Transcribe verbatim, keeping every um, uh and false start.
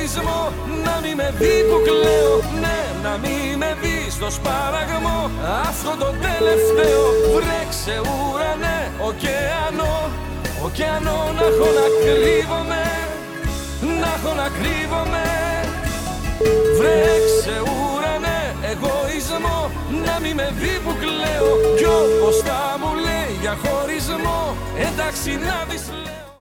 εγωισμό. Να μη με δει που κλαίω, ναι, να μη με δει στο σπάραγμο. Αυτό το τελευταίο. Βρέξε ουρανέ, ωκεανό, ωκεανό να έχω να κρύβομαι, να έχω να κρύβομαι. Βρέξε ουρανέ, εγωισμό, να μη με δει που κλαίω. Κι όπως θα μου λέει για χωρισμό, εντάξει να δεις λέω.